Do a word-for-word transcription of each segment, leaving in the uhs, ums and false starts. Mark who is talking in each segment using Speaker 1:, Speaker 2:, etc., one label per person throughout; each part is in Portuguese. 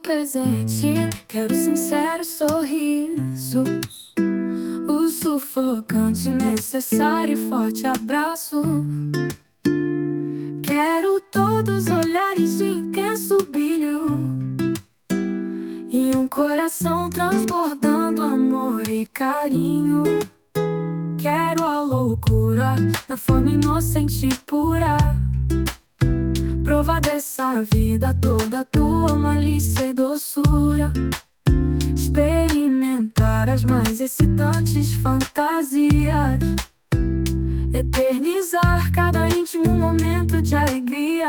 Speaker 1: presente, quero sinceros sorrisos, o sufocante necessário e forte abraço. Quero todos olhares de intenso brilho e um coração transbordando amor e carinho. Quero a loucura da fome inocente e pura, provar dessa vida toda tua malícia e doçura, experimentar as mais excitantes fantasias, eternizar cada íntimo momento de alegria,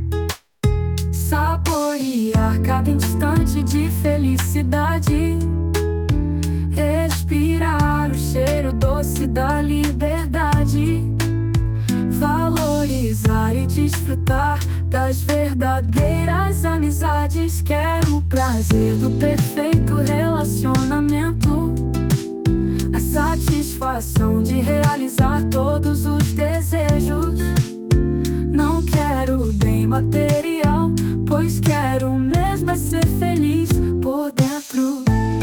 Speaker 1: saborear cada instante de felicidade, respirar o cheiro doce da liberdade, valorizar e desfrutar das verdadeiras amizades. Quero o prazer do perfeito relacionamento, a satisfação de realizar todos os desejos. Não quero bem material, pois quero mesmo é ser feliz por dentro.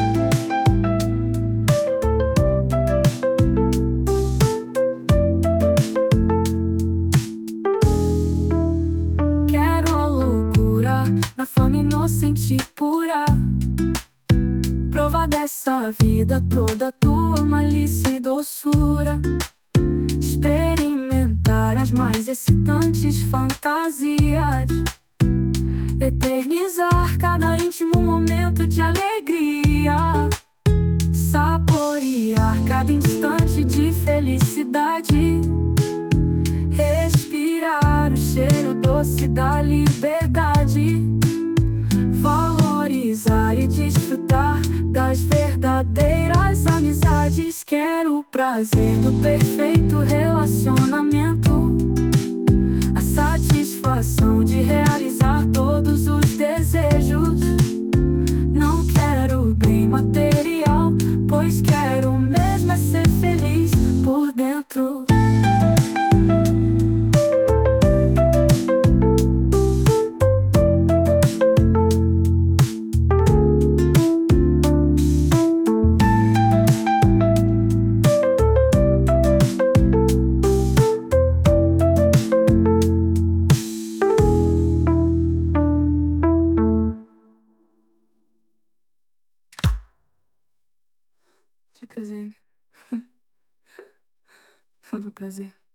Speaker 1: Na fome inocente e pura, provar dessa vida toda tua malícia e doçura, experimentar as mais excitantes fantasias, eternizar cada íntimo momento de alegria, saborear cada instante de felicidade, respirar o cheiro doce da liberdade, valorizar e desfrutar das verdadeiras amizades. Quero o prazer do perfeito relacionamento, a satisfação de realizar todos os desejos. Não quero bem material, pois quero mesmo é ser feliz por dentro. Foi prazer. Foi um prazer.